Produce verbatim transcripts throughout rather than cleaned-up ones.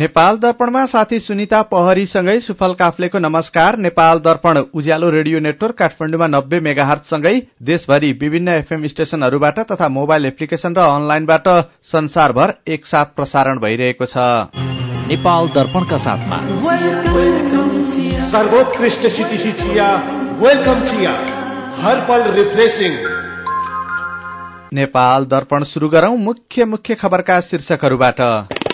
नेपाल दर्पणमा साथी सुनिता पहरीसँगै सुफल काफ्लेको नमस्कार। नेपाल दर्पण उज्यालो रेडियो नेटवर्क काठमाडौँमा नब्बे मेगाहर्जसँगै देशभरि विभिन्न एफएम स्टेशनहरूबाट तथा मोबाइल एप्लिकेशन र अनलाइनबाट संसारभर एकसाथ प्रसारण भइरहेको छ। नेपाल दर्पणका साथमा सर्वोत्कृष्ट सिटिसी चिया, वेलकम चिया, हर पल रिफ्रेशिङ। नेपाल दर्पण सुरु गरौं मुख्य मुख्य खबरका शीर्षकहरूबाट।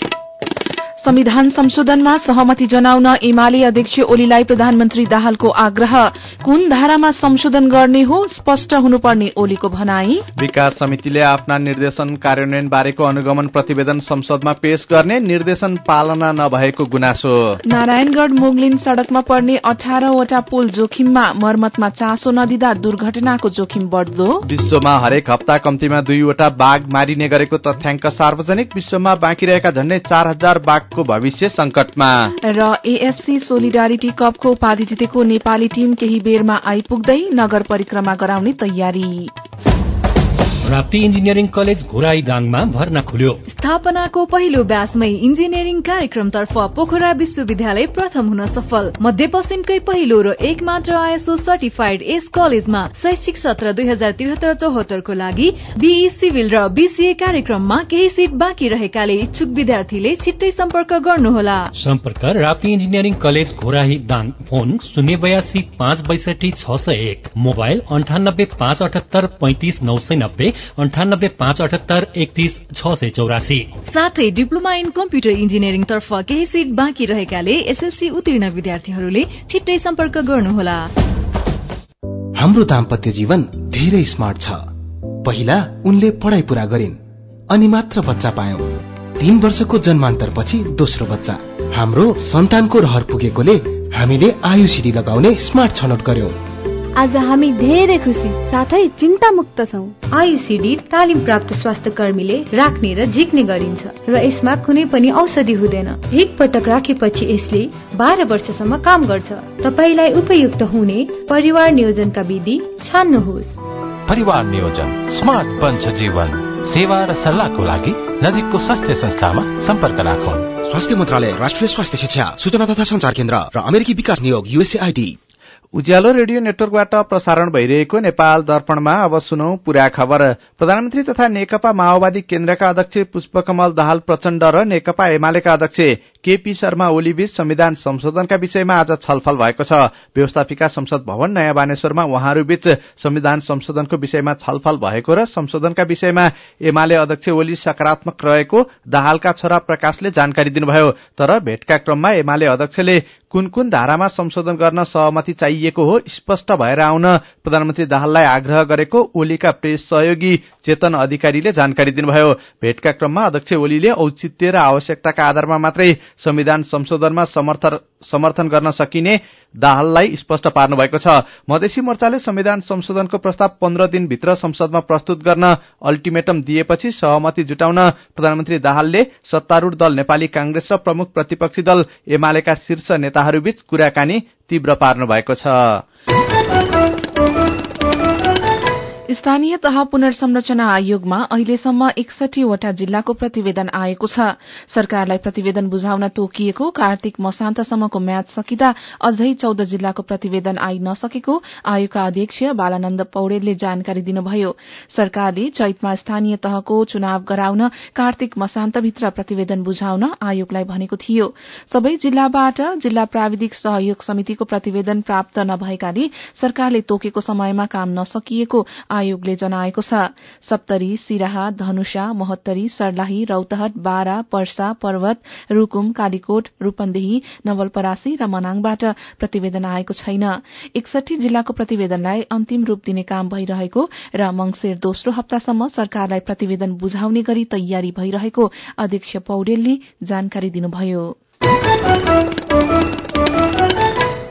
संविधान संशोधनमा सहमति जनाउन एमाले अध्यक्ष ओलीलाई प्रधानमन्त्री दाहालको आग्रह। कुन धारामा संशोधन गर्ने हो स्पष्ट हुनुपर्ने ओलीको भनाई। विकास समितिले आफ्ना निर्देशन कार्यान्वयन बारेको अनुगमन प्रतिवेदन संसदमा पेश गर्ने, निर्देशन पालना नभएको गुनासो। नारायणगढ़ मुगलिन सड़कमा पर्ने अठारहवटा पुल जोखिममा, मर्मतमा चासो नदिँदा दुर्घटनाको जोखिम बढ्दो। विश्वमा हरेक हप्ता कम्तीमा दुईवटा बाघ मारिने गरेको तथ्याङ्क सार्वजनिक। विश्वमा बाँकी रहेका झण्डै चार हजार बाघको भविष्य संकटमा। र एएफसी सोलिडारिटी कपको उपाधि जितेको नेपाली टीम केही बेरमा आइपुग्दै नगर परिक्रमा गराउने तयारी। राप्ती इन्जिनियरिङ कलेज घोराई दाङमा भर्ना खुल्यो। स्थापनाको पहिलो ब्याचमै इन्जिनियरिङ कार्यक्रमतर्फ पोखरा विश्वविद्यालय प्रथम हुन सफल। मध्यपश्चिमकै पहिलो र एक मात्र आइएसओ सर्टिफाइड यस कलेजमा शैक्षिक सत्र दुई हजार त्रिहत्तर चौहत्तरको लागि बीई सिभिल र बीसीए कार्यक्रममा केही सिट बाँकी रहेकाले इच्छुक विद्यार्थीले छिट्टै सम्पर्क गर्नुहोला। सम्पर्क Rapti engineering college Ghorahi Dang, phone शून्य बयासी पाँच बैसठी छ सय एक, मोबाइल अन्ठानब्बे पाँच अठहत्तर पैंतिस नौ सय नब्बे, अन्ठानब्बे पाँच अठहत्तर एकतीस छ सय चौरासी। साथै डिप्लोमा इन कम्प्युटर इन्जिनियरिङ तर्फ केही सिट बाँकी रहेकाले एसएलसी उत्तीर्ण विद्यार्थीहरूले छिट्टै सम्पर्क गर्नुहोला। हाम्रो दाम्पत्य जीवन धेरै स्मार्ट छ। पहिला उनले पढाइ पूरा गरिन् अनि मात्र बच्चा पायौं। तीन वर्षको जन्मान्तरपछि दोस्रो बच्चा। हाम्रो सन्तानको रहर पुगेकोले हामीले आयुसीडी लगाउने स्मार्ट छनौट गर्यौं। आज हामी धेरै खुसी साथै चिन्ता मुक्त छौं। आयुसीडी तालिम प्राप्त स्वास्थ्य कर्मीले राख्ने र झिक्ने गरिन्छ र यसमा कुनै पनि औषधि हुँदैन। एक पटक राखेपछि यसले बाह्र वर्षसम्म काम गर्छ। तपाईलाई उपयुक्त हुने परिवार नियोजनका विधि छान्नुहोस्। परिवार नियोजन स्मार्ट बन्छ जीवन। सेवा र सल्लाहको लागि नजिकको स्वास्थ्य संस्थामा सम्पर्क राखौं। स्वास्थ्य मन्त्रालय, राष्ट्रिय स्वास्थ्य शिक्षा, सूचना तथा संचार केन्द्र र अमेरिकी विकास नियोग यूएसएआईडी। उज्यालो रेडियो नेटवर्कबाट प्रसारण भइरहेको नेपाल दर्पणमा अब सुनौ पूरा खबर। प्रधानमन्त्री तथा नेकपा माओवादी केन्द्रका अध्यक्ष पुष्पकमल दाहाल प्रचण्ड र नेकपा एमालेका अध्यक्ष केपी शर्मा ओलीबीच संविधान संशोधनका विषयमा आज छलफल भएको छ। व्यवस्थापिका संसद भवन नयाँ बानेश्वरमा उहाँहरूबीच संविधान संशोधनको विषयमा छलफल भएको र संशोधनका विषयमा एमाले अध्यक्ष ओली सकारात्मक रहेको दाहालका छोरा प्रकाशले जानकारी दिनुभयो। तर भेटका क्रममा एमाले अध्यक्षले कुन कुन धारामा संशोधन गर्न सहमति चाहिएको हो स्पष्ट भएर आउन प्रधानमन्त्री दाहाललाई आग्रह गरेको ओलीका प्रेस सहयोगी चेतन अधिकारीले जानकारी दिनुभयो। भेटका क्रममा अध्यक्ष ओलीले औचित्य र आवश्यकताका आधारमा मात्रै संविधान संशोधनमा समर्थन समर्थन गर्न सकिने दाहाललाई स्पष्ट पार्नु भएको छ। मधेसी मोर्चाले संविधान संशोधनको प्रस्ताव पन्ध्र दिनभित्र संसदमा प्रस्तुत गर्न अल्टिमेटम दिएपछि सहमति जुटाउन प्रधानमन्त्री दाहालले सत्तारूढ़ दल नेपाली कांग्रेस र प्रमुख प्रतिपक्षी दल एमालेका शीर्ष नेताहरूबीच कुराकानी तीव्र पार्नु भएको छ। स्थानीय तह पुनर्संरचना आयोगमा अहिलेसम्म एकसठीवटा जिल्लाको प्रतिवेदन आएको छ। सरकारलाई प्रतिवेदन बुझाउन तोकिएको कार्तिक मसान्तसम्मको म्याद सकिँदा अझै चौध जिल्लाको प्रतिवेदन आई नसकेको आयोगका अध्यक्ष बालानन्द पौडेलले जानकारी दिनुभयो। सरकारले चैतमा स्थानीय तहको चुनाव गराउन कार्तिक मसान्तभित्र प्रतिवेदन बुझाउन आयोगलाई भनेको थियो। सबै जिल्लाबाट जिल्ला प्राविधिक सहयोग समितिको प्रतिवेदन प्राप्त नभएकाले सरकारले तोकेको समयमा काम नसकिएको आयोगले जनाएको छ। सप्तरी, सिराहा, धनुषा, महोत्तरी, सर्लाही, रौतहट, बारा, पर्सा, पर्वत, रूकुम, कालीकोट, रूपन्देही, नवलपरासी र मनाङबाट प्रतिवेदन आएको छैन। एकसठी जिल्लाको प्रतिवेदनलाई अन्तिम रूप दिने काम भइरहेको र मंगिर दोस्रो हप्तासम्म सरकारलाई प्रतिवेदन बुझाउने गरी तयारी भइरहेको अध्यक्ष पौडेलले जानकारी दिनुभयो।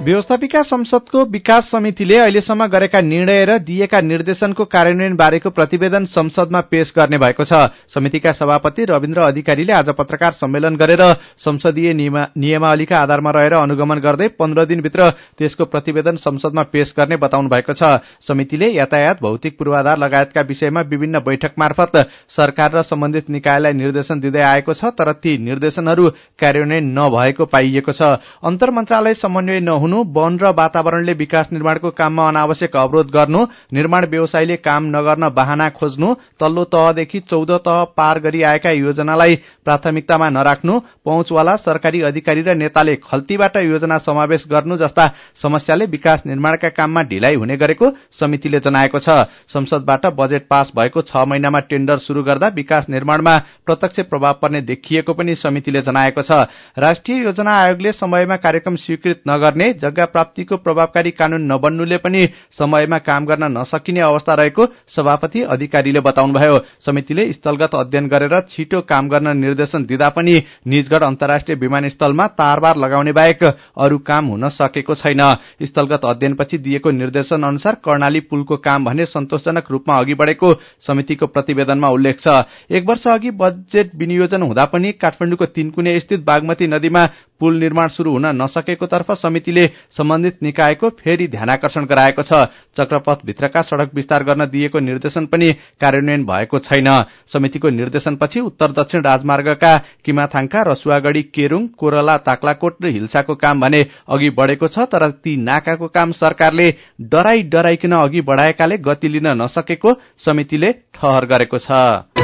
व्यवस्थापिका संसदको विकास समितिले अहिलेसम्म गरेका निर्णय र दिएका निर्देशनको कार्यान्वयन बारेको प्रतिवेदन संसदमा पेश गर्ने भएको छ। समितिका सभापति रविन्द्र अधिकारीले आज पत्रकार सम्मेलन गरेर संसदीय नियमावलीका आधारमा रहेर अनुगमन गर्दै पन्ध्र दिनभित्र त्यसको प्रतिवेदन संसदमा पेश गर्ने बताउनु भएको छ। समितिले यातायात, भौतिक पूर्वाधार लगायतका विषयमा विभिन्न बैठक मार्फत सरकार र सम्बन्धित निकायलाई निर्देशन दिँदै आएको छ, तर ती निर्देशनहरू कार्यान्वयन नभएको पाइएको छ। अन्तर मन्त्रालय समन्वय नहुनु, वन र वातावरणले विकास निर्माणको काममा अनावश्यक अवरोध गर्नु, निर्माण व्यवसायीले काम नगर्न बहाना खोज्नु, तल्लो तहदेखि चौध तह पार गरी आएका योजनालाई प्राथमिकतामा नराख्नु, पहुँचवाला सरकारी अधिकारी र नेताले खल्तीबाट योजना समावेश गर्नु जस्ता समस्याले विकास निर्माणका काममा ढिलाइ हुने गरेको समितिले जनाएको छ। संसदबाट बजेट पास भएको छ महिनामा टेन्डर शुरू गर्दा विकास निर्माणमा प्रत्यक्ष प्रभाव पर्ने देखिएको पनि समितिले जनाएको छ। राष्ट्रिय योजना आयोगले समयमा कार्यक्रम स्वीकृत नगर्ने, जग्गा प्राप्तिको प्रभावकारी कानून नबन्नुले पनि समयमा काम गर्न नसकिने अवस्था रहेको सभापति अधिकारीले बताउनुभयो। समितिले स्थलगत अध्ययन गरेर छिटो काम गर्न निर्देशन दिँदा पनि निजगढ अन्तर्राष्ट्रिय विमानस्थलमा तारबार लगाउने बाहेक अरू काम हुन सकेको छैन। स्थलगत अध्ययनपछि दिएको निर्देशन अनुसार कर्णाली पुलको काम भने सन्तोषजनक रूपमा अघि बढेको समितिको प्रतिवेदनमा उल्लेख छ। एक वर्ष अघि बजेट विनियोजन हुँदा पनि काठमाडौँको तीनकुने स्थित बागमती नदीमा पुल निर्माण शुरू हुन नसकेको तर्फ समितिले सम्बन्धित निकायको फेरि ध्यानाकर्षण गराएको छ। चक्रपथभित्रका सड़क विस्तार गर्न दिएको निर्देशन पनि कार्यान्वयन भएको छैन। समितिको निर्देशनपछि उत्तर दक्षिण राजमार्गका किमाथाङका रसुवागढ़ी केरुङ, कोरला, ताक्लाकोट र हिल्साको काम भने अघि बढेको छ, तर ती नाकाको काम सरकारले डराई डराइकन अघि बढाएकाले गति लिन नसकेको समितिले ठहर गरेको छ।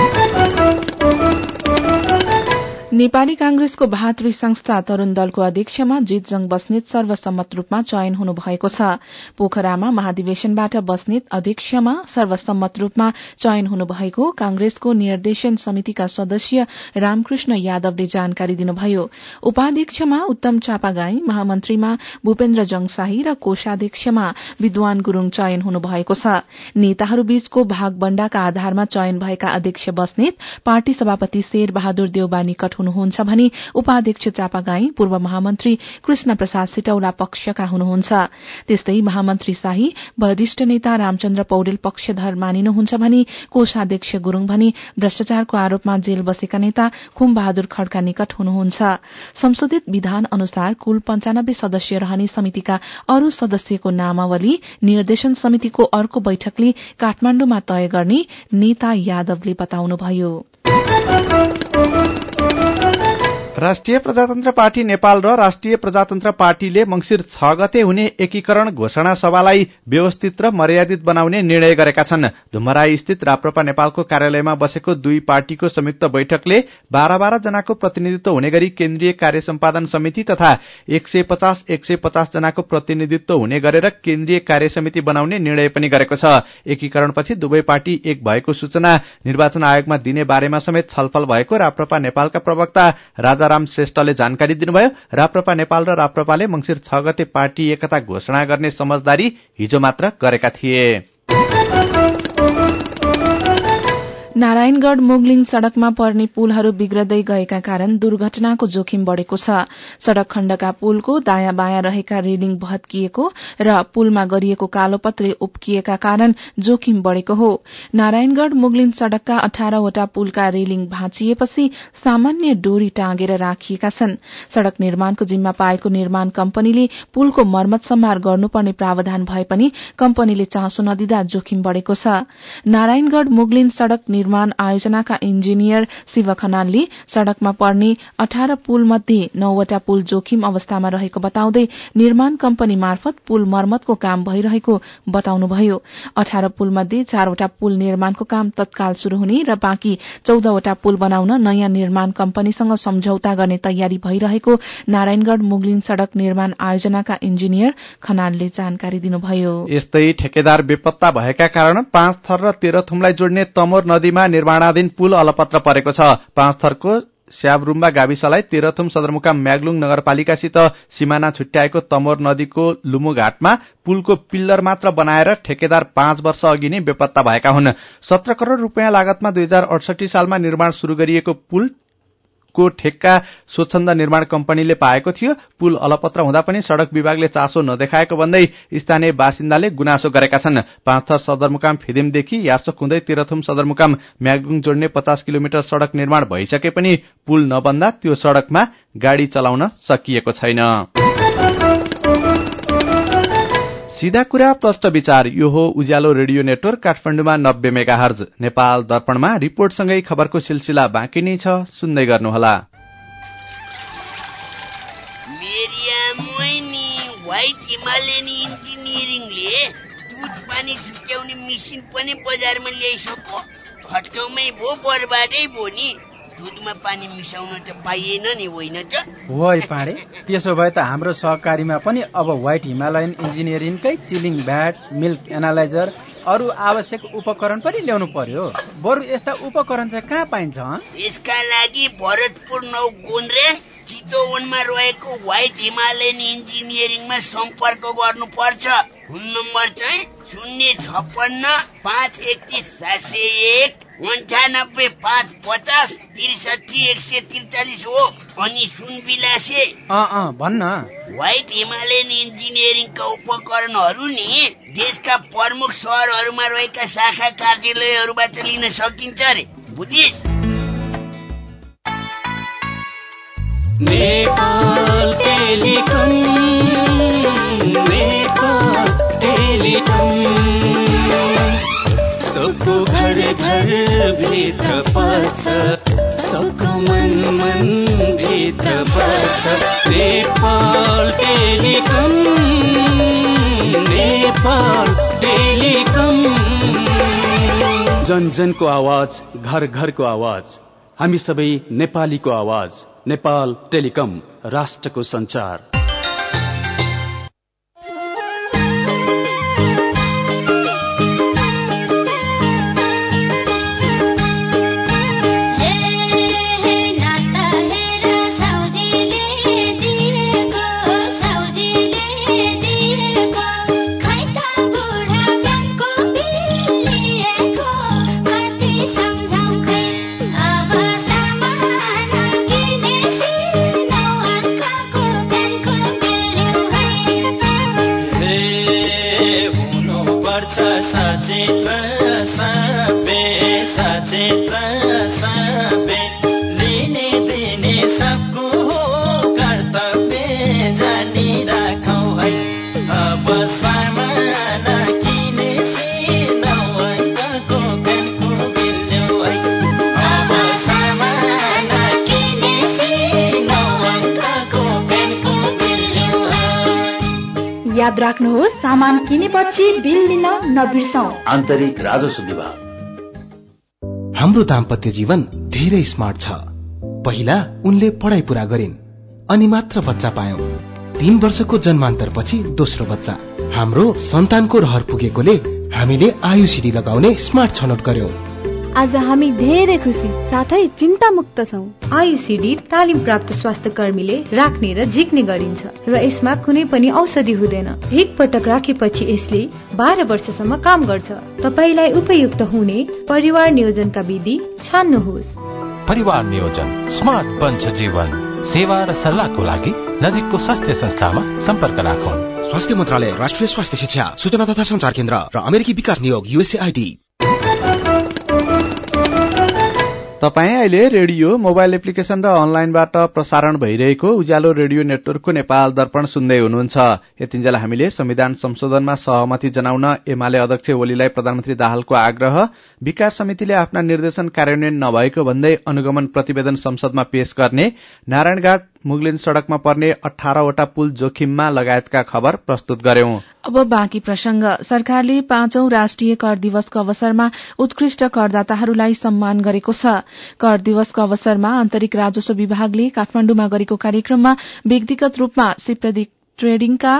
नेपाली कांग्रेसको भातृ संस्था तरूण दलको अध्यक्षमा जितजङ बस्नेत सर्वसम्मत रूपमा चयन हुनुभएको छ। पोखरामा महाधिवेशनबाट बस्नेत अध्यक्षमा सर्वसम्मत रूपमा चयन हुनुभएको कांग्रेसको निर्देशन समितिका सदस्य रामकृष्ण यादवले जानकारी दिनुभयो। उपाध्यक्षमा उत्तम चापागाई, महामन्त्रीमा भूपेन्द्र जङशाही र कोषाध्यक्षमा विद्वान गुरूङ चयन हुनुभएको छ। नेताहरूबीचको भागबण्डाका आधारमा चयन भएका अध्यक्ष बस्नेत पार्टी सभापति शेर बहादुर देउबा निकट हुनुहुन्छ भने उपाध्यक्ष चापागाई पूर्व महामन्त्री कृष्ण प्रसाद सिटौला पक्षका हुनुहुन्छ। त्यस्तै महामन्त्री शाही वरिष्ठ नेता रामचन्द्र पौडेल पक्षधर मानिनुहुन्छ भने कोषाध्यक्ष गुरूङ भने भ्रष्टाचारको आरोपमा जेल बसेका नेता खुम बहादुर खड्का निकट हुनुहुन्छ। संशोधित विधान अनुसार कुल पञ्चानब्बे सदस्य रहने समितिका अरू सदस्यको नामावली निर्देशन समितिको अर्को बैठकले काठमाण्डुमा तय गर्ने नेता यादवले बताउनुभयो। राष्ट्रिय प्रजातन्त्र पार्टी नेपाल र राष्ट्रिय प्रजातन्त्र पार्टीले मंसिर छ गते हुने एकीकरण घोषणा सभालाई व्यवस्थित र मर्यादित बनाउने निर्णय गरेका छन्। धुमराई स्थित राप्रपा नेपालको कार्यालयमा बसेको दुई पार्टीको संयुक्त बैठकले बाह्र बाह्र जनाको प्रतिनिधित्व हुने गरी केन्द्रीय कार्य सम्पादन समिति तथा एक सय पचास एक सय पचास जनाको प्रतिनिधित्व हुने गरेर केन्द्रीय कार्य समिति बनाउने निर्णय पनि गरेको छ। एकीकरणपछि दुवै पार्टी एक भएको सूचना निर्वाचन आयोगमा दिने बारेमा समेत छलफल भएको राप्रपा नेपालका प्रवक्ता राजा राम श्रेष्ठले जानकारी दिनुभयो। राप्रपा नेपाल र राप्रपाले मंसिर छ गते पार्टी एकता घोषणा गर्ने समझदारी हिजो मात्र गरेका थिए। नारायणगढ़ मुगलिङ सड़कमा पर्ने पुलहरू बिग्रदै गएका कारण दुर्घटनाको जोखिम बढ़ेको छ। सड़क खण्डका पुलको दायाँ बायाँ रहेका रेलिङ भत्किएको र पुलमा गरिएको कालोपत्रे उप्किएका कारण जोखिम बढ़ेको हो। नारायणगढ़ मुगलिङ सड़कका अठारहवटा पुलका रेलिङ भाँचिएपछि सामान्य डोरी टाँगेर राखिएका छन्। सड़क निर्माणको जिम्मा पाएको निर्माण कम्पनीले पुलको मर्मत सम्हार गर्नुपर्ने प्रावधान भए पनि कम्पनीले चासो नदिँदा जोखिम बढ़ेको छ। नारायणगढ़ मुगलिङ सड़क निर्माण आयोजनाका इन्जिनियर शिव खनालले सड़कमा पर्ने अठार पुल मध्ये नौवटा पुल जोखिम अवस्थामा रहेको बताउँदै निर्माण कम्पनी मार्फत पुल मर्मतको काम भइरहेको बताउनुभयो। अठार पुल मध्ये चारवटा पुल निर्माणको काम तत्काल शुरू हुने र बाँकी चौधवटा पुल बनाउन नयाँ निर्माण कम्पनीसँग सम्झौता गर्ने तयारी भइरहेको नारायणगढ़ मुगलिङ सड़क निर्माण आयोजनाका इन्जिनियर खनालले जानकारी दिनुभयो। यस्तै ठेकेदार बेपत्ता भएका कारण पाँच थर र तेह्रथुमलाई जोड्ने तमोर नदीमा निर्माणाधीन पुल अलपत्र परेको छ। पाँच थरको स्याबरुम्बा गाविसलाई तेह्रथुम सदरमुकाम म्याग्लुङ नगरपालिकासित सिमाना छुट्याएको तमोर नदीको लुमुघाटमा पुलको पिल्लर मात्र बनाएर ठेकेदार पाँच वर्ष अघि नै बेपत्ता भएका हुन्। सत्र करोड़ रूपियाँ लागतमा दुई हजार अडसठी सालमा निर्माण शुरू गरिएको पुल को ठेक्का स्वच्छन्द निर्माण कम्पनीले पाएको थियो। पुल अलपत्र हुँदा पनि सड़क विभागले चासो नदेखाएको भन्दै स्थानीय बासिन्दाले गुनासो गरेका छन्। पाँचथर सदरमुकाम फिदिमदेखि यासोक हुँदै तेह्रथुम सदरमुकाम म्यागदुङ जोड्ने पचास किलोमिटर सड़क निर्माण भइसके पनि पुल नबन्दा त्यो सड़कमा गाड़ी चलाउन सकिएको छैन। सीधा कुरा प्रश्न विचार, यो हो उज्यालो रेडियो नेटवर्क काठमाडौँमा नब्बे मेगाहर्ज। नेपाल दर्पणमा रिपोर्टसँगै खबरको सिलसिला बाँकी नै छ, सुन्दै गर्नुहोला। व्हाइट हिमालयन इन्जिनियरिङले दुध पानी छुट्याउने मेसिन पनि बजारमा ल्याइसक्यो। खट्काउमै भो बर्बादै भो नि, दुधमा पानी मिसाउन त पाइएन नि, होइन त? वै पाडे, त्यसो भए त हाम्रो सहकारीमा पनि अब व्हाइट हिमालयन इन्जिनियरिङकै चिलिङ भ्याट, मिल्क एनालाइजर, अरू आवश्यक उपकरण पनि ल्याउनु पर्यो। बरु यस्ता उपकरण चाहिँ कहाँ पाइन्छ? यसका लागि भरतपुर नौ गोन्द्रे चितवनमा रहेको व्हाइट हिमालयन इन्जिनियरिङमा सम्पर्क गर्नुपर्छ। फोन नम्बर चाहिँ शून्य छप्पन्न पाँच एकतिस सात सय एक अन्ठानब्बे पाँच पचास त्रिसठी एक सय त्रिचालिस हो। अनि सुन विलासे भन्न व्हाइट हिमालयन इन्जिनियरिङका उपकरणहरू नि देशका प्रमुख शहरहरूमा रहेका शाखा कार्यालयहरूबाट लिन सकिन्छ रे, बुझिस्? नेपाल टेलिकम, नेपाल टेलिकम, सबको घर घर भित्र पर्छ, सबको मन मन भित्र पर्छ। नेपाल टेलिकम, नेपाल टेलिकम, जन जनको आवाज, घर घरको आवाज, हामी सबै नेपालीको आवाज। नेपाल टेलिकम, राष्ट्रको संचार। याद राख्नुहोस्, सामान किनेपछि बिल लिन नबिर्सौं। आन्तरिक राजस्व विभाग। हाम्रो दाम्पत्य जीवन धेरै स्मार्ट छ। पहिला उनले पढाइ पूरा गरिन् अनि मात्र बच्चा पायौं। तीन वर्षको जन्मान्तरपछि दोस्रो बच्चा। हाम्रो सन्तानको रहर पुगेकोले हामीले आयुसीडी लगाउने स्मार्ट छनौट गर्यौं। आज हामी धेरै खुसी साथै चिन्ता मुक्त छौं। आयुसीडी तालिम प्राप्त स्वास्थ्य कर्मीले राख्ने र झिक्ने गरिन्छ र यसमा कुनै पनि औषधि हुँदैन। एक पटक राखेपछि यसले बाह्र वर्षसम्म काम गर्छ। तपाईलाई उपयुक्त हुने परिवार नियोजनका विधि छान्नुहोस्। परिवार नियोजन स्मार्ट बन्छ जीवन। सेवा र सल्लाहको लागि नजिकको स्वास्थ्य संस्थामा सम्पर्क राखौं। स्वास्थ्य मन्त्रालय, राष्ट्रिय स्वास्थ्य शिक्षा सूचना तथा संचार केन्द्र र अमेरिकी विकास नियोग युएसएआईडी। तपाईँ अहिले रेडियो, मोबाइल एप्लिकेशन र अनलाइनबाट प्रसारण भइरहेको उज्यालो रेडियो नेटवर्कको नेपाल दर्पण सुन्दै हुनुहुन्छ। यतिन्जेल हामीले संविधान संशोधनमा सहमति जनाउन एमाले अध्यक्ष ओलीलाई प्रधानमन्त्री दाहालको आग्रह, विकास समितिले आफ्ना निर्देशन कार्यान्वयन नभएको भन्दै अनुगमन प्रतिवेदन संसदमा पेश गर्ने, नारायणघाट मुगलिन सड़कमा पर्ने अठारहवटा पुल जोखिममा लगायतका खबर प्रस्तुत गर्यौं। अब बाँकी प्रसंग। सरकारले पाँचौं राष्ट्रिय कर दिवसको अवसरमा उत्कृष्ट करदाताहरूलाई सम्मान गरेको छ। कर दिवसको अवसरमा आन्तरिक राजस्व विभागले काठमाण्डुमा गरेको कार्यक्रममा व्यक्तिगत रूपमा सिप्रदिक ट्रेडिङका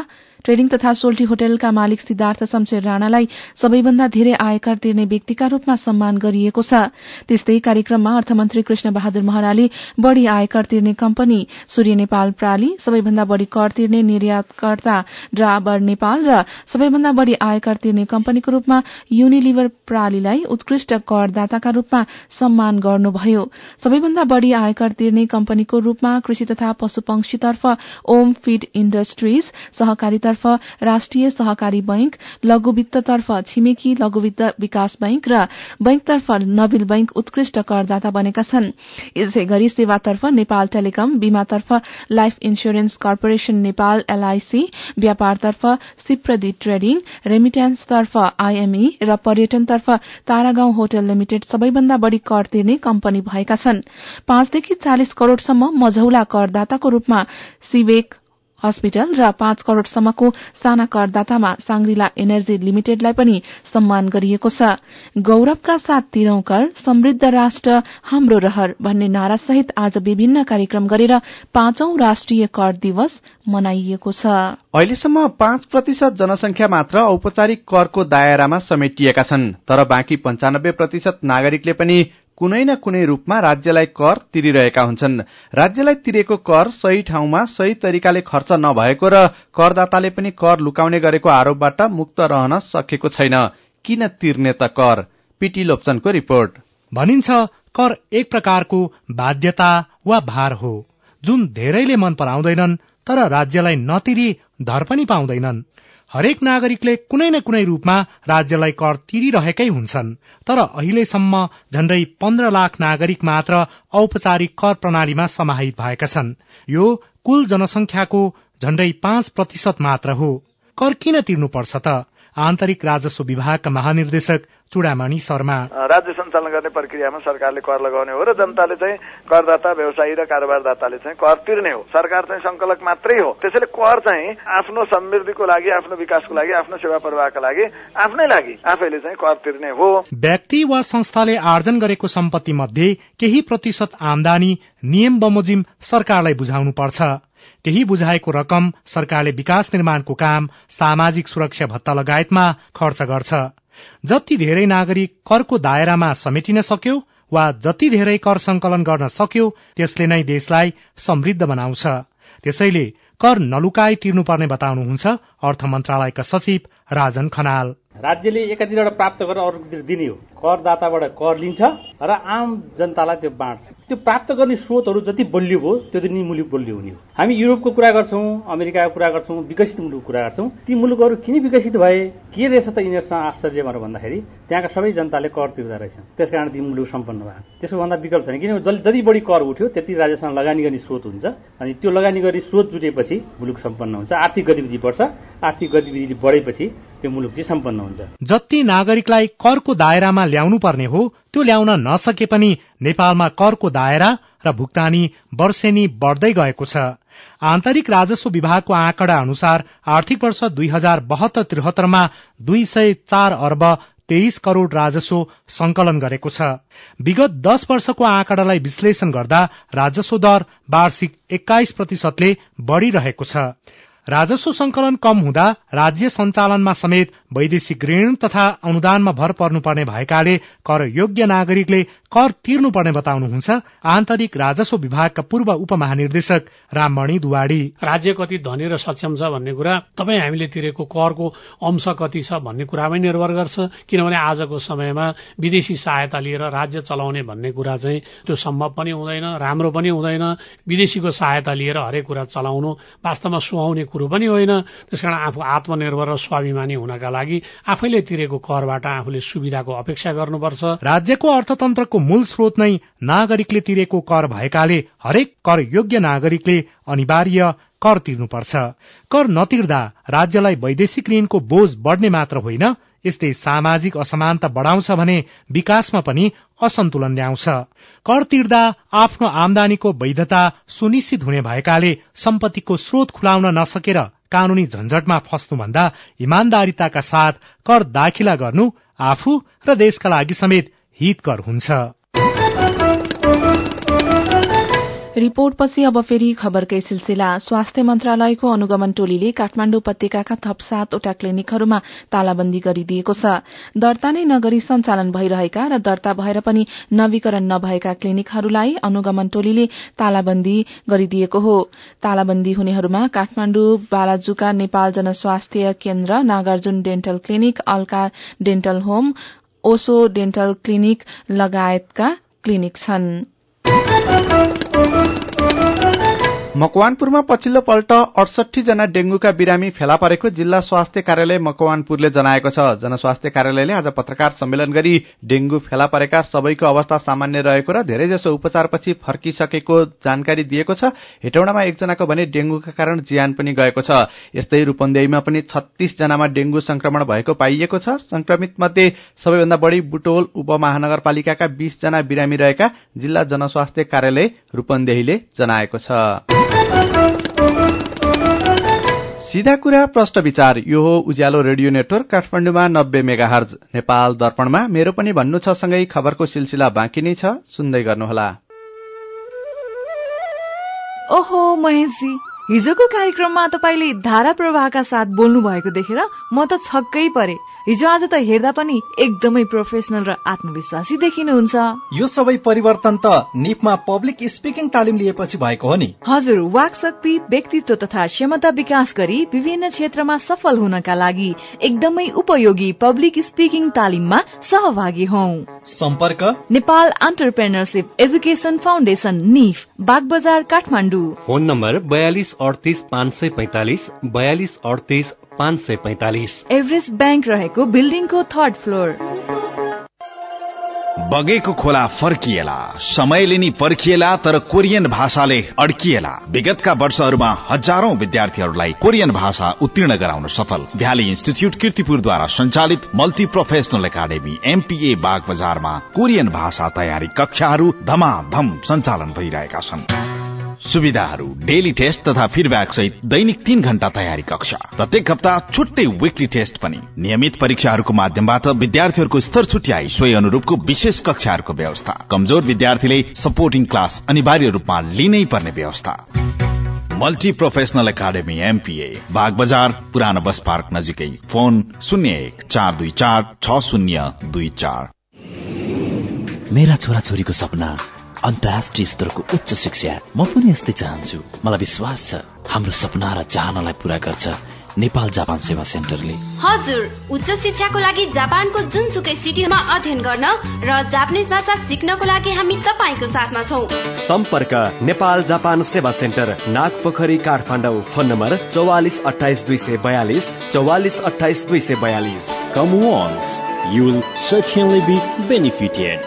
ट्रेडिङ तथा सोल्टी होटलका मालिक सिद्धार्थ शमशेर राणालाई सबैभन्दा धेरै आयकर तिर्ने व्यक्तिका रूपमा सम्मान गरिएको छ। त्यस्तै कार्यक्रममा अर्थमन्त्री कृष्ण बहादुर महराले बढ़ी आयकर तिर्ने कम्पनी सूर्य नेपाल प्राली, सबैभन्दा बढ़ी कर तिर्ने निर्यातकर्ता ड्राबर नेपाल र सबैभन्दा बढ़ी आयकर तिर्ने कम्पनीको रूपमा युनिलिभर प्रालीलाई उत्कृष्ट करदाताका रूपमा सम्मान गर्नुभयो। सबैभन्दा बढ़ी आयकर तिर्ने कम्पनीको रूपमा कृषि तथा पशुपक्षीतर्फ ओम फीड इण्डस्ट्रीज, सहकारीतर्फ राष्ट्रिय सहकारी बैंक, लघुवित्ततर्फ छिमेकी लघुवित्त विकास बैंक र बैंकतर्फ नबिल बैंक उत्कृष्ट करदाता बनेका छन्। यसै गरी सेवातर्फ नेपाल टेलिकम, बीमातर्फ life insurance corporation Nepal LIC, व्यापारतर्फ सिप्रदी ट्रेडिङ, रेमिट्यान्सतर्फ आईएमई र पर्यटनतर्फ तारागाउँ होटल लिमिटेड सबैभन्दा बढ़ी कर तिर्ने कम्पनी भएका छन्। पाँचदेखि चालिस करोड़सम्म मझौला करदाताको रूपमा सिवेक हस्पिटल र पाँच करोड़सम्मको साना करदातामा सांग्रिला एनर्जी लिमिटेडलाई पनि सम्मान गरिएको छ। गौरवका साथ तिरौं कर, समृद्ध राष्ट्र हाम्रो रहर भन्ने नारासहित आज विभिन्न कार्यक्रम गरेर पाँचौं राष्ट्रिय कर दिवस मनाइएको छ। अहिलेसम्म पाँच प्रतिशत जनसंख्या मात्र औपचारिक करको दायरामा समेटिएका छन्, तर बाँकी पञ्चानब्बे प्रतिशत नागरिकले पनि कुनै न कुनै रूपमा राज्यलाई कर तिरिरहेका हुन्छन्। राज्यलाई तिरेको कर सही ठाउँमा सही तरिकाले खर्च नभएको र करदाताले पनि कर लुकाउने गरेको आरोपबाट मुक्त रहन सकेको छैन। किन तिर्ने त कर? पीटी लोप्चनको रिपोर्ट। भनिन्छ कर एक प्रकारको बाध्यता वा भार हो जुन धेरैले मन पराउँदैनन्, तर राज्यलाई नतिरी धर पनि पाउँदैनन्। हरेक नागरिकले कुनै न कुनै रूपमा राज्यलाई कर तिरिरहेकै हुन्छन्, तर अहिलेसम्म झण्डै पन्ध्र लाख नागरिक मात्र औपचारिक कर प्रणालीमा समाहित भएका छन्। यो कुल जनसंख्याको झण्डै पाँच प्रतिशत मात्र हो। कर किन तिर्नुपर्छ त? आन्तरिक राजस्व विभागका महानिर्देशक चुडामणि शर्मा। राज्य सञ्चालन गर्ने प्रक्रियामा सरकारले कर लगाउने हो र जनताले चाहिँ करदाता, व्यवसायी र कारोबारदाताले चाहिँ कर तिर्ने हो। सरकार चाहिँ संकलक मात्रै हो। त्यसैले कर चाहिँ आफ्नो समृद्धिको लागि, आफ्नो विकासको लागि, आफ्नो सेवा प्रवाहका लागि, आफ्नै लागि आफैले चाहिँ कर तिर्ने हो। व्यक्ति वा संस्थाले आर्जन गरेको सम्पत्ति मध्ये केही प्रतिशत आमदानी नियम बमोजिम सरकारलाई बुझाउनु पर्छ। केही बुझाएको रकम सरकारले विकास निर्माणको काम, सामाजिक सुरक्षा भत्ता लगायतमा खर्च गर्छ। जति धेरै नागरिक करको दायरामा समेटिन सक्यो वा जति धेरै कर संकलन गर्न सक्यो त्यसले नै देशलाई समृद्ध बनाउँछ। त्यसैले कर नलुकाई तिर्नुपर्ने बताउनुहुन्छ अर्थ मन्त्रालयका सचिव राजन खनाल। राज्यले एकातिरबाट प्राप्त गरेर अर्कोतिर दिने हो। करदाताबाट कर लिन्छ र आम जनतालाई त्यो बाँड्छ। त्यो प्राप्त गर्ने स्रोतहरू जति बलियो भयो त्यो नि मुलुक बलियो हुने हो। हामी युरोपको कुरा गर्छौं, अमेरिकाको कुरा गर्छौं, विकसित मुलुकको कुरा गर्छौं। ती मुलुकहरू किन विकसित भए? के रहेछ त यिनीहरूसँग आश्चर्य भनेर भन्दाखेरि त्यहाँका सबै जनताले कर तिर्दा रहेछन्, त्यसकारण ती मुलुक सम्पन्न भए। त्यसको भन्दा विकल्प छैन, किनभने जति बढी कर उठ्यो त्यति राज्यसँग लगानी गर्ने स्रोत हुन्छ, अनि त्यो लगानी गर्ने स्रोत जुटेपछि मुलुक सम्पन्न हुन्छ। आर्थिक गतिविधि बढ्छ, आर्थिक गतिविधि बढेपछि त्यो मुलुक चाहिँ सम्पन्न हुन्छ। जति नागरिकलाई करको दायरामा ल्याउनु पर्ने हो त्यो ल्याउन नसके पनि नेपालमा करको दायरा र भुक्तानी वर्षेनी बढ्दै गएको छ। आन्तरिक राजस्व विभागको आँकडा अनुसार आर्थिक वर्ष दुई हजार बहत्तर त्रिहत्तरमा दुई सय चार अर्ब तेइस करोड़ राजस्व संकलन गरेको छ। विगत दश वर्षको आँकडालाई विश्लेषण गर्दा राजस्व दर वार्षिक एक्काइस प्रतिशतले बढ़िरहेको छ। राजस्व संकलन कम हुँदा राज्य सञ्चालनमा समेत वैदेशिक ऋण तथा अनुदानमा भर पर्नुपर्ने भएकाले कर योग्य नागरिकले कर तिर्नुपर्ने बताउनुहुन्छ आन्तरिक राजस्व विभागका पूर्व उपमहानिर्देशक राममणि दुवाडी। राज्य कति धनी र सक्षम छ भन्ने कुरा तपाई हामीले तिरेको करको अंश कति छ भन्ने कुरामै निर्भर गर्छ। किनभने आजको समयमा विदेशी सहायता लिएर राज्य चलाउने भन्ने कुरा चाहिँ त्यो सम्भव पनि हुँदैन, राम्रो पनि हुँदैन। विदेशीको सहायता लिएर हरेक कुरा चलाउनु वास्तवमा सुहाउने कुरो पनि होइन। त्यसकारण आफू आत्मनिर्भर र स्वाभिमानी हुनका लागि आफैले तिरेको करबाट आफूले सुविधाको अपेक्षा गर्नुपर्छ। राज्यको अर्थतन्त्रको मूल स्रोत नै नागरिकले तिरेको कर भएकाले हरेक कर योग्य नागरिकले अनिवार्य कर तिर्नुपर्छ। कर नतिर्दा राज्यलाई वैदेशिक ऋणको बोझ बढ्ने मात्र होइन, यसले सामाजिक असमानता बढाउँछ भने विकासमा पनि असन्तुलन ल्याउँछ। कर तिर्दा आफ्नो आमदानीको वैधता सुनिश्चित हुने भएकाले सम्पत्तिको स्रोत खुलाउन नसकेर कानूनी झन्झटमा फस्नुभन्दा इमान्दारिताका साथ कर दाखिला गर्नु आफू र देशका लागि समेत हितकर हुन्छ। रिपोर्टपछि अब फेरि खबरकै सिलसिला। स्वास्थ्य मन्त्रालयको अनुगमन टोलीले काठमाडौँ उपत्यकाका थप सातवटा क्लिनिकहरूमा तालाबन्दी गरिदिएको छ। दर्ता नै नगरी सञ्चालन भइरहेका र दर्ता भएर पनि नवीकरण नभएका क्लिनिकहरूलाई अनुगमन टोलीले तालाबन्दी गरिदिएको हो। तालाबन्दी हुनेहरूमा काठमाडौँ बालाजुका नेपाल जनस्वास्थ्य केन्द्र, Nagarjun dental clinic, Alka dental home, Osho dental clinic लगायतका क्लिनिक छन्। मकवानपुरमा पछिल्लो पल्ट अडसठी जना डेंगूका बिरामी फेला परेको जिल्ला स्वास्थ्य कार्यालय मकवानपुरले जनाएको छ। जनस्वास्थ्य कार्यालयले आज पत्रकार सम्मेलन गरी डेंगू फेला परेका सबैको अवस्था सामान्य रहेको र धेरैजसो उपचारपछि फर्किसकेको जानकारी दिएको छ। हेटौडामा एकजनाको भने डेंगूका कारण ज्यान पनि गएको छ। यस्तै रूपन्देहीमा पनि छत्तीस जनामा डेंगू संक्रमण भएको पाइएको छ। संक्रमित मध्ये सबैभन्दा बढ़ी बुटोल उपमहानगरपालिकाका बीस जना बिरामी रहेका जिल्ला जनस्वास्थ्य कार्यालय रूपन्देहीले जनाएको छ। सीधा कुरा प्रश्न विचार, यो हो उज्यालो रेडियो नेटवर्क काठमाडौँमा नब्बे मेगाहर्ज। नेपाल दर्पणमा मेरो पनि भन्नु छ सँगै खबरको सिलसिला बाँकी नै छ, सुन्दै गर्नुहोला। ओहो महेशजी, हिजोको कार्यक्रममा तपाईले धारा प्रवाहका साथ बोल्नु भएको देखेर म त छक्कै परे। हिजो आज त हेर्दा पनि एकदमै प्रोफेसनल र आत्मविश्वासी देखिनुहुन्छ। यो सबै परिवर्तन त निपमा पब्लिक स्पिकिङ तालिम लिएपछि भएको हो नि। हजुर, वाक शक्ति, व्यक्तित्व तथा क्षमता विकास गरी विभिन्न क्षेत्रमा सफल हुनका लागि एकदमै उपयोगी पब्लिक स्पिकिङ तालिममा सहभागी हौ। सम्पर्क नेपाल एन्टरप्रेन्योरशिप एजुकेसन फाउन्डेशन, निफ, बागबजार, काठमाडौँ। फोन नम्बर बयालिस अडतिस पाँच सय पैंतालिस, बयालिस अडतिस पाँच सय पैंतालिस। एभरेस्ट ब्याङ्क रहेको बिल्डिङको थर्ड फ्लोर। बगेको खोला फर्किएला, समयले नि पर्खिएला, तर कोरियन भाषाले अड्किएला। विगतका वर्षहरूमा हजारौं विद्यार्थीहरूलाई कोरियन भाषा उत्तीर्ण गराउन सफल भ्याली इन्स्टिच्युट कीर्तिपुरद्वारा सञ्चालित मल्टी प्रोफेसनल एकाडेमी एमपीए बाग बजारमा कोरियन भाषा तयारी कक्षाहरू धमाधम सञ्चालन भइरहेका छन्। सुविधाहरू डेली टेस्ट तथा फिडब्याक सहित दैनिक तीन घण्टा तयारी कक्षा, प्रत्येक हप्ता छुट्टै विकली टेस्ट पनि। नियमित परीक्षाहरूको माध्यमबाट विद्यार्थीहरूको स्तर छुट्याई सोही अनुरूपको विशेष कक्षाहरूको व्यवस्था। कमजोर विद्यार्थीले सपोर्टिङ क्लास अनिवार्य रूपमा लिनै पर्ने व्यवस्था। Multi professional academy MPA Bag Bazar, पुरानो बस पार्क नजिकै। फोन शून्य एक चार दुई चार छ शून्य दुई चार। मेरा छोराछोरीको सपना अन्तर्राष्ट्रिय स्तरको उच्च शिक्षा, म पनि यस्तै चाहन्छु। मलाई विश्वास छ हाम्रो सपना र चाहनालाई पूरा गर्छ नेपाल जापान सेवा सेन्टरले। हजुर, उच्च शिक्षाको लागि जापानको जुनसुकै सिटीमा अध्ययन गर्न र जापानिज भाषा सिक्नको लागि हामी तपाईको साथमा छौं। सम्पर्क Nepal Japan Seva centre, Nagpokhari, Kathmandu. Phone number चौवालिस अठाइस दुई सय बयालिस, चौवालिस अठाइस दुई सय बयालिस। Come once, you will certainly be benefited.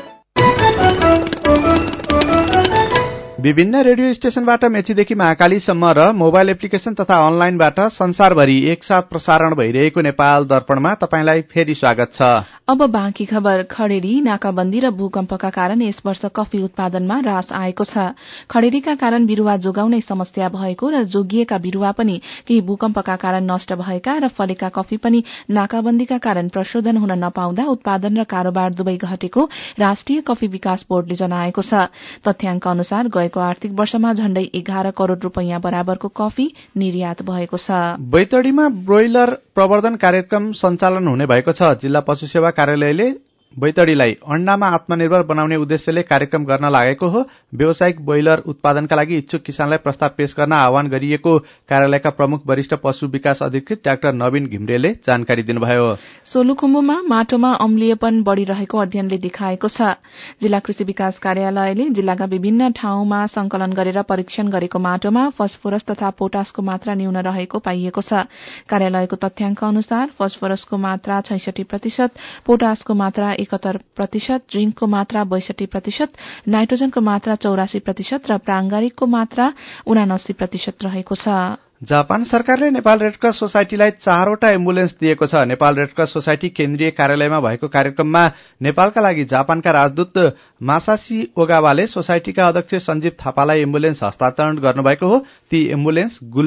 विभिन्न रेडियो स्टेशनबाट मेचीदेखि महाकालीसम्म र मोबाइल एप्लिकेशन तथा अनलाइनबाट संसारभरि एकसाथ प्रसारण भइरहेको नेपाल दर्पणमा तपाईंलाई फेरि स्वागत छ। अब बाँकी खबर। खडेरी, नाकाबन्दी र भूकम्पका कारण यस वर्ष कफी उत्पादनमा ह्रास आएको छ। खडेरीका कारण बिरूवा जोगाउनै समस्या भएको र जोगिएका बिरूवा पनि केही भूकम्पका कारण नष्ट भएका र फलेका कफी पनि नाकाबन्दीका कारण प्रशोधन हुन नपाउँदा उत्पादन र कारोबार दुवै घटेको राष्ट्रिय कफी विकास बोर्डले जनाएको छ। तथ्याङ्क अनुसार गएको आर्थिक वर्षमा झण्डै एघार करोड़ रूपियाँ बराबरको कफी निर्यात भएको छ। बैतडीमा ब्रोइलर प्रवर्धन कार्यक्रम सञ्चालन हुने भएको छ। जिल्ला पशु सेवा कार्यालयले बैतडीलाई अण्डामा आत्मनिर्भर बनाउने उद्देश्यले कार्यक्रम गर्न लागेको हो। व्यावसायिक ब्रोइलर उत्पादनका लागि इच्छुक किसानलाई प्रस्ताव पेश गर्न आह्वान गरिएको कार्यालयका प्रमुख वरिष्ठ पशु विकास अधिकृत डाक्टर नवीन घिम्रेले जानकारी दिनुभयो। सोलुखुम्बुमा माटोमा अम्लीयपन बढ़िरहेको अध्ययनले देखाएको छ। जिल्ला कृषि विकास कार्यालयले जिल्लाका विभिन्न ठाउँमा संकलन गरेर परीक्षण गरेको माटोमा फस्फोरस तथा पोटासको मात्रा न्यून रहेको पाइएको छ। कार्यालयको तथ्याङ्क अनुसार फस्फोरसको मात्रा छैसठी प्रतिशत, पोटासको मात्रा एकहत्तर प्रतिशत, जिंकको मात्रा बैसठी प्रतिशत, नाइट्रोजनको मात्रा चौरासी प्रतिशत र प्राङ्गारिकको मात्रा उनासी प्रतिशत रहेको छ। जापान सरकारले नेपाल रेडक्रस सोसाइटीलाई चारवटा एम्बुलेन्स दिएको छ। नेपाल रेडक्रस सोसाइटी केन्द्रीय कार्यालयमा भएको कार्यक्रममा नेपालका लागि जापानका राजदूत मासासी ओगावाले सोसाइटीका अध्यक्ष सञ्जीव थापालाई एम्बुलेन्स हस्तान्तरण गर्नुभएको हो। ती एम्बुलेन्स गुल्मी,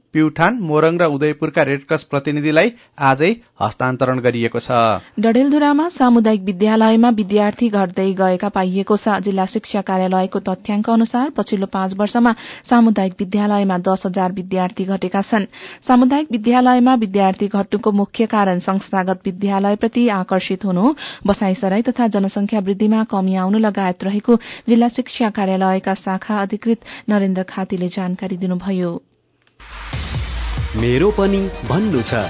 प्युठान, मोरङ र उदयपुरका रेडक्रस प्रतिनिधिलाई आजै हस्तान्तरण गरिएको छ। डडेलधुरामा सामुदायिक विद्यालयमा विद्यार्थी घट्दै गएका पाइएको छ। जिल्ला शिक्षा कार्यालयको तथ्याङ्क अनुसार पछिल्लो पाँच वर्षमा सामुदायिक विद्यालयमा दस हजार विद्यार्थी घटेका छन्। सामुदायिक विद्यालयमा विद्यार्थी घट्नुको मुख्य कारण संस्थागत विद्यालयप्रति आकर्षित हुनु, बसाइसराई तथा जनसंख्या वृद्धिमा कमी आउनु लगायत रहेको जिल्ला शिक्षा कार्यालयका शाखा अधिकृत नरेन्द्र खातीले जानकारी दिनुभयो। मेरो पनि भन्नु छ।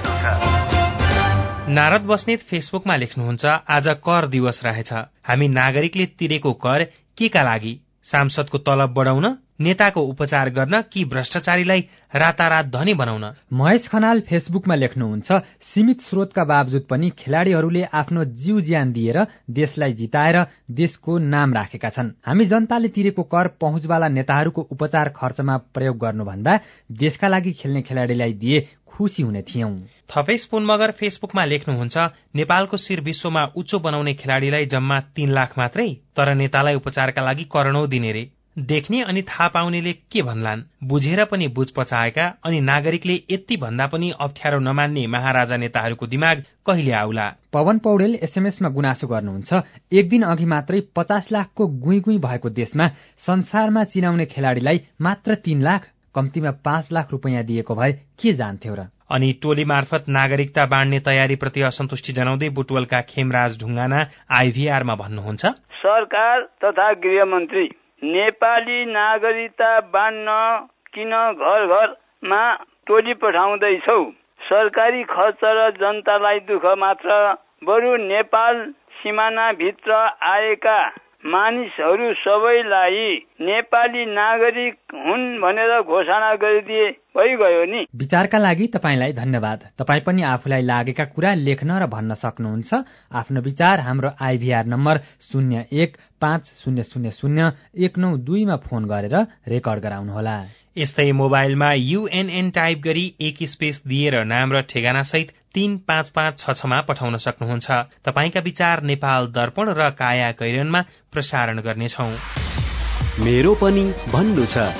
नारद बस्नेत फेसबुकमा लेख्नुहुन्छ, आज कर दिवस रहेछ। हामी नागरिकले तिरेको कर के का लागि? सांसदको तलब बढाउन, नेताको उपचार गर्न कि भ्रष्टाचारीलाई रातारात धनी बनाउन? महेश खनाल फेसबुकमा लेख्नुहुन्छ, सीमित स्रोतका बावजुद पनि खेलाड़ीहरूले आफ्नो जीव ज्यान दिएर देशलाई जिताएर देशको नाम राखेका छन्। हामी जनताले तिरेको कर पहुँचवाला नेताहरूको उपचार खर्चमा प्रयोग गर्नुभन्दा देशका लागि खेल्ने खेलाड़ीलाई दिए खुशी हुने थियौं। थपेश पुन मगर फेसबुकमा लेख्नुहुन्छ, नेपालको शिर विश्वमा उच्चो बनाउने खेलाड़ीलाई जम्मा तीन लाख मात्रै, तर नेतालाई उपचारका लागि करोडौं दिने रे। देख्ने अनि थाहा पाउनेले के भन्लान्? बुझेर पनि बुझ पचाएका अनि नागरिकले यति भन्दा पनि अप्ठ्यारो नमान्ने महाराजा नेताहरूको दिमाग कहिले आउला? पवन पौडेल एसएमएसमा गुनासो गर्नुहुन्छ, एक दिन अघि मात्रै पचास लाखको गुई गुई भएको देशमा संसारमा चिनाउने खेलाड़ीलाई मात्र तीन लाख, कम्तीमा पाँच लाख रुपियाँ दिएको भए के जान्थ्यो र? अनि टोली मार्फत नागरिकता बाँड्ने तयारीप्रति असन्तुष्टि जनाउँदै बुटवलका खेमराज ढुङ्गाना आइभीआरमा भन्नुहुन्छ, सरकार तथा गृहमन्त्री नेपाली नागरिकता बाँड्न किन घर घरमा टोली पठाउँदैछौ? सरकारी खर्च र जनतालाई दुःख मात्र, बरु नेपाल सिमानाभित्र आएका मानिसहरू सबैलाई नेपाली नागरिक हुन् भनेर घोषणा गरिदिए भइगयो नि। विचारका लागि तपाईलाई धन्यवाद। तपाई पनि आफूलाई लागेका कुरा लेख्न र भन्न सक्नुहुन्छ। आफ्नो विचार हाम्रो आइभीआर नम्बर शून्य एक पाँच शून्य शून्य शून्य एक नौ दुईमा फोन गरेर रेकर्ड गराउनुहोला। यस्तै मोबाइलमा यूएनएन टाइप गरी एक स्पेस दिएर नाम र ठेगाना सहित तीन पाँच पाँच छ छमा पठाउन सक्नुहुन्छ। तपाईका विचार नेपाल दर्पण र काया कैरनमा प्रसारण गर्नेछौं। मेरो पनि भन्नु छ।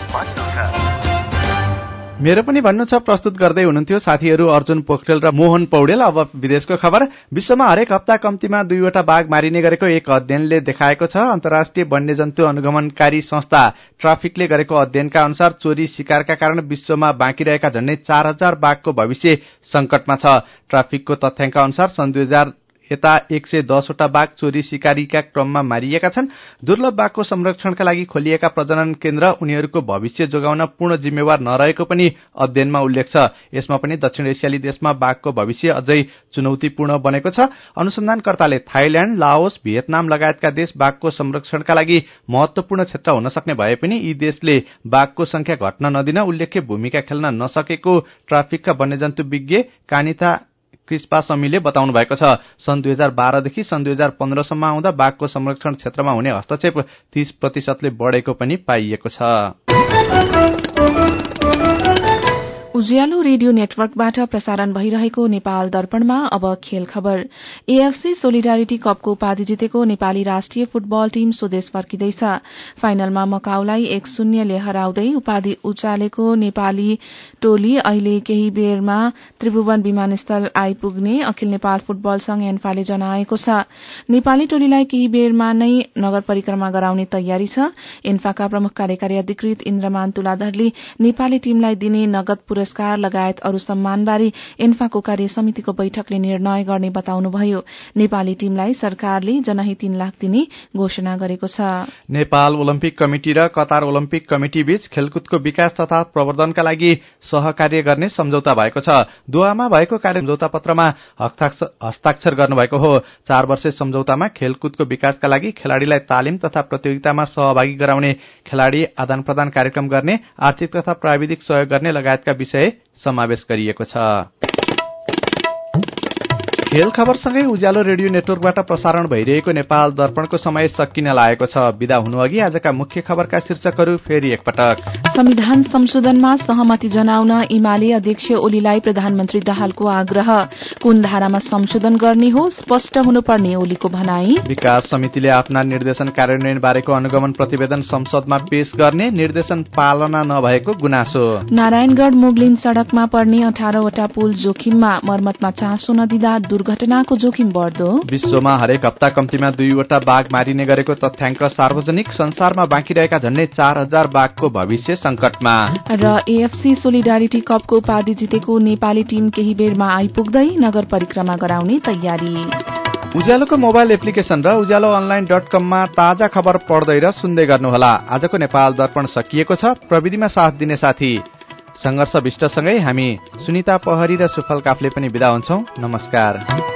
मेरो पनि भन्नु छ प्रस्तुत गर्दै हुनुहुन्थ्यो साथीहरू अर्जुन पोखरेल र मोहन पौडेल। अब विदेशको खबर। विश्वमा हरेक हप्ता कम्तीमा दुईवटा बाघ मारिने गरेको एक अध्ययनले देखाएको छ। अन्तर्राष्ट्रिय वन्यजन्तु अनुगमनकारी संस्था ट्राफिकले गरेको अध्ययनका अनुसार चोरी शिकारका कारण विश्वमा बाँकी रहेका झण्डै चार हजार बाघको भविष्य संकटमा छ। ट्राफिकको तथ्याङ्क अनुसार सन् दुई हजार यता एक सय दसवटा बाघ चोरी शिकारीका क्रममा मारिएका छन्। दुर्लभ बाघको संरक्षणका लागि खोलिएका प्रजनन केन्द्र उनीहरूको भविष्य जोगाउन पूर्ण जिम्मेवार नरहेको पनि अध्ययनमा उल्लेख छ। यसमा पनि दक्षिण एसियाली देशमा बाघको भविष्य अझै चुनौतीपूर्ण बनेको छ। अनुसन्धानकर्ताले थाइल्याण्ड, लाओस, भियतनाम लगायतका देश बाघको संरक्षणका लागि महत्वपूर्ण क्षेत्र हुन सक्ने भए पनि यी देशले बाघको संख्या घट्न नदिन उल्लेख्य भूमिका खेल्न नसकेको ट्राफिकका वन्यजन्तु विज्ञ कानिता क्रिस्पासमीले बताउनु भएको छ। सन् दुई हजार बाह्रदेखि सन् दुई हजार पन्ध्रसम्म आउँदा बाघको संरक्षण क्षेत्रमा हुने हस्तक्षेप तीस प्रतिशतले बढेको पनि पाइएको छ। उज्यालो रेडियो नेटवर्कबाट प्रसारण भइरहेको नेपाल दर्पणमा अब खेल खबर। एएफसी सोलिडारिटी कपको उपाधि जितेको नेपाली राष्ट्रिय फुटबल टीम स्वदेश फर्किँदैछ। फाइनलमा मकाउलाई एक शून्यले हराउँदै उपाधि उचालेको नेपाली टोली अहिले केही बेरमा त्रिभुवन विमानस्थल आइपुग्ने अखिल नेपाल फुटबल संघ एन्फाले जनाएको छ। नेपाली टोलीलाई केही बेरमा नै नगर परिक्रमा गराउने तयारी छ। एन्फाका प्रमुख कार्यकारी अधिकृत इन्द्रमान तुलाधरले नेपाली टीमलाई दिने नगद पुरस्कार लगायत अरू सम्मानबारे एन्फाको कार्य समितिको बैठकले निर्णय गर्ने बताउनुभयो। नेपाली टीमलाई सरकारले जनाही तीन लाख दिने घोषणा गरेको छ। नेपाल ओलम्पिक कमिटी र कतार ओलम्पिक कमिटी बीच खेलकुदको विकास तथा प्रवर्धनका लागि सहकार्य गर्ने सम्झौता भएको छ। दोहामा भएको कार्य सम्झौता पत्रमा हस्ताक्षर गर्नुभएको हो। चार वर्षे सम्झौतामा खेलकुदको विकासका लागि खेलाड़ीलाई तालिम तथा प्रतियोगितामा सहभागी गराउने, खेलाड़ी आदान प्रदान कार्यक्रम गर्ने, आर्थिक तथा प्राविधिक सहयोग गर्ने लगायतका विषय समावेश गरिएको छ। खेल खबरसँगै उज्यालो रेडियो नेटवर्कबाट प्रसारण भइरहेको नेपाल दर्पणको समय सकिन लागेको छ। विदा हुनुअघि आजका मुख्य खबरका शीर्षकहरू फेरि एकपटक। संविधान संशोधनमा सहमति जनाउन एमाले अध्यक्ष ओलीलाई प्रधानमन्त्री दाहालको आग्रह। कुन धारामा संशोधन गर्ने हो स्पष्ट हुनुपर्ने ओलीको भनाई। विकास समितिले आफ्ना निर्देशन कार्यान्वयन बारेको अनुगमन प्रतिवेदन संसदमा पेश गर्ने, निर्देशन पालना नभएको गुनासो। नारायणगढ़ मुगलिन सड़कमा पर्ने अठारहवटा पुल जोखिममा, मर्मतमा चासो नदिँदा दुर्घटनाको जोखिम बढ्दो। विश्वमा हरेक हप्ता कम्तीमा दुईवटा बाघ मारिने गरेको तथ्याङ्क सार्वजनिक। संसारमा बाँकी रहेका झण्डै चार हजार बाघको भविष्य संकटमा। र एएफसी सोलिडारिटी कपको उपाधि जितेको नेपाली टीम केही बेरमा आइपुग्दै नगर परिक्रमा गराउने तयारी। उज्यालोको मोबाइल एप्लिकेशन र उज्यालो अनलाइन डट कममा ताजा खबर पढ्दै र सुन्दै गर्नुहोला। आजको नेपाल दर्पण सकिएको छ। प्रविधिमा साथ दिने साथी संघर्ष विष्टसँगै हामी सुनिता पहरी र सुफल काफले पनि बिदा हुन्छौं। नमस्कार।